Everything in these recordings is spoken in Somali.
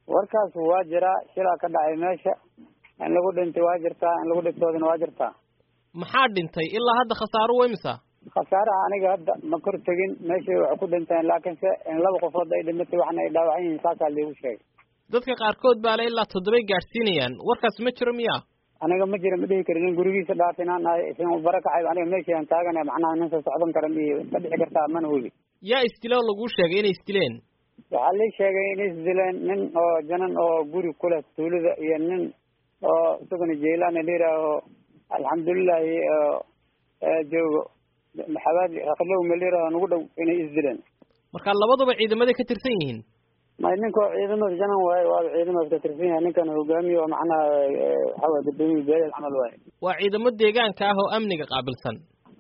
warkaas waa jira shilaa ka dhacay meesha in lagu dhintay waa jirtaa in lagu dhibtoodana waa jirtaa. maxaa dhintay ilaa hadda khasaaro way misa? khasaaraha aniga hadda ma kor tegin meeshay wax ku dhinteen laakiinse in 2 qofood ay dhimatay waxna ay dhaawacan yihiin saasaa liigu sheegay. dadka qaarkood baa le ilaa 7 gaadhsiinayaan warkaas ma jiro miyaa? aniga ma jira ma dhihi karin in gurigiisa dhaafinaan ahay isin u barakacay aniga meeshaan taaganahay macnaha nin soo socdan kara iyo ka dhici kartaa mana hubi. yaa istiloo lagu sheegay inay istileen? waxaa la sheegay inay isdileen nin oo janan oo guri ku leh tuulada iyo nin oo isaguna jeelaan leeyahay alxamdulillah joogo maxamed aqlow maleeyahay nagu dhow inay isdileen. marka labadaba ciidamada ka tirsan yihiin? ma ninka ciidamada janan waay waa ciidamada ka tirsan yahay ninkan hogaamiyo macnaha waxa dadweynaha beelal amal waay. waa ciidamo deegaanka ah oo amniga qaabilsan.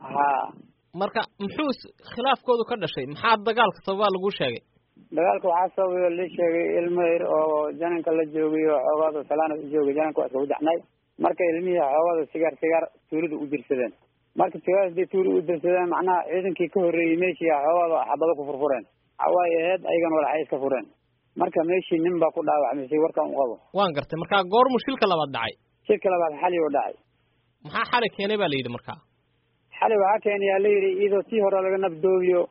marka muxuu khilaafkoodu ka dhashay maxaa dagaalka sababa lagu sheegay? dagaalka waxaa sababay la sheegay ilmo yar oo jananka la joogay oo xoogada salaana joogay jananka waa isku dhaxnay marka ilmihi xoogada sigaar tuulada u dirsadeen marka sigaartii tuulada u dirsadeen macnaha ciidankii ka horeeyay meeshii xoogada xabado ku furfureen away aheed aygan walaxay iska fureen marka meeshii nin baa ku dhaawacmay warkan u qabo. waan gartay marka goor mushilka labaad dhacay? shilka labaad xali oo dhacay. maxaa xali keenay baa la yidhi marka? xali waxaa keenay la yidhi iyadoo tii hore laga nabdoobiyo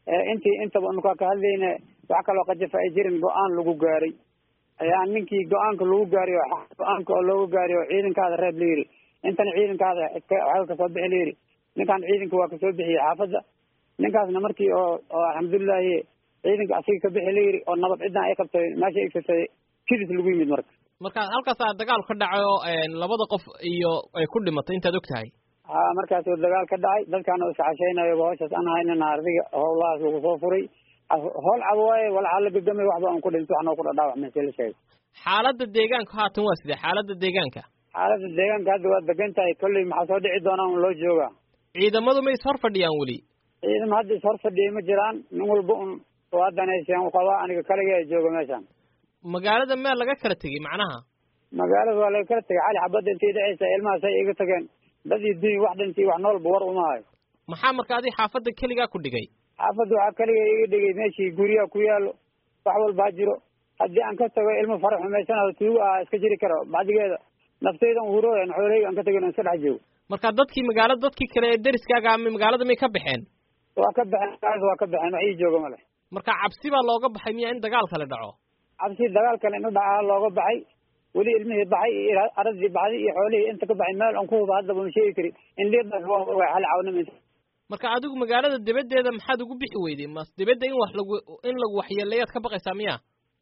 intaba unuka ka hadlayna wax kaloo qajafa ay jirin go-aan lagu gaaray ayaa ninkii go-aanka lagu gaaray go-aanka oo loogu gaaray oo ciidankaada reeb la yidhi intan ciidankaada waxaa kasoo bixi la yidhi ninkan ciidanka waa kasoo bixiyey xaafadda ninkaasna markii oo alxamdulilahi ciidanka asiga ka bixi la yidhi oo nabad ciddan ay qabtay meesha igsatay kidis lagu yimid marka halkaasaa dagaal ka dhacay oo 2 qof iyo ay ku dhimatay intaad og tahay? markaas oo dagaal ka dhacay dadkaan oo isxashaynayo hawshaas aan haynana ardiga howlahaas lagu soo furay howl cabo waaye walaa la gagamay waxba aan ku dhinto waxna ku dhaawac meesha la sheegay. xaaladda deegaanka haatan waa sidee xaaladda deegaanka? xaaladda deegaanka hadda waa degan tahay kolley maxaa soo dhici doonaa un loo joogaa. ciidamadu ma is hor fadhiyaan weli? ciidamo hadda is hor fadhiyay ma jiraan nin walba un oo haddanayseen u qabaa aniga kaligaa jooga meeshaan. magaalada meel laga kala tegey macnaha? magaalada waa laga kala tegay xali xabadda intay dhacaysa ilmahaas ay iga tageen dad iyo dunya wax dhintii wax noolba war uma hayo. maxaa marka adi xaafadda keligaa ku dhigay? xaafadda waxaa kaliga iga dhigay meeshii guryaha ku yaalo wax walbaa jiro haddii aan ka tago ilmo farax xumaysanao tuugo ah iska jiri karo bacdigeeda naftaydan hurooyan xooleyga aan ka tagin iska dhex joogo. marka dadkii kale ee deriskaaga magaalada may ka baxeen? waa ka baxeen waa ka baxeen wax ii jooga male. marka cabsi baa looga baxay miya in dagaal kale dhaco? cabsi dagaal kale inu dhacaa looga baxay weli ilmihii baxay iyo aradii baxday iyo xoolihii inta ka baxay meel aan ku huba haddaba ma sheegi karin in liidaas waa hal caawinimo. marka adigu magaalada dibaddeeda maxaad ugu bixi weyday mas dibadda in lagu waxyeeleeyaad ka baqaysaa miya?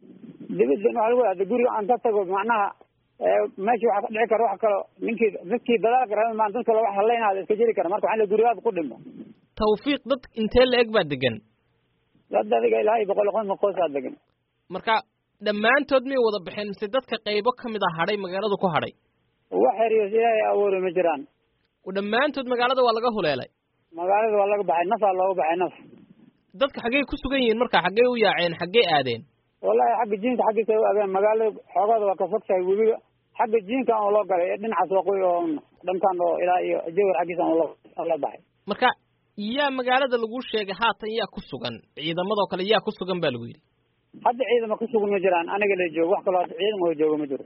dibadda in wax lagu aado guriga aan ka tago macnaha meesha waxaa ka dhici kara wax kalo dadkii dadaalka rabay maan dadka wax halaynaada iska jiri kara marka waxaa la gurigaada ku dhimo. tawfiiq dad intee la eg baa degan? dad adiga ilaahay 100 qoysaa degan. marka dhammaantood may wada baxeen mise dadka qaybo ka mid ah hadhay magaalada ku hadhay? wax xeriyoos ilaahay awoori ma jiraan. dhammaantood magaalada waa laga huleelay? magaalada waa laga baxay nafaa looga baxay naf. dadka xaggey ku sugan yihiin marka xaggey u yaaceen xaggey aadeen? wallahi xagga jiinka xaggiisa u aadeen magaalada xoogooda waa ka fogtahay webiga xagga jiinka aan loo galay dhinacaas waqooyi oo dhankaan oo ilaa iyo jawar xaggiisa aan loo baxay. marka yaa magaalada lagu sheegay haatan yaa ku sugan ciidamadoo kale yaa ku sugan baa lagu yidhi? hadda ciidamo ku sugan ma jiraan aniga la joogo wax kaloo ciidamo oo joogo ma jiro.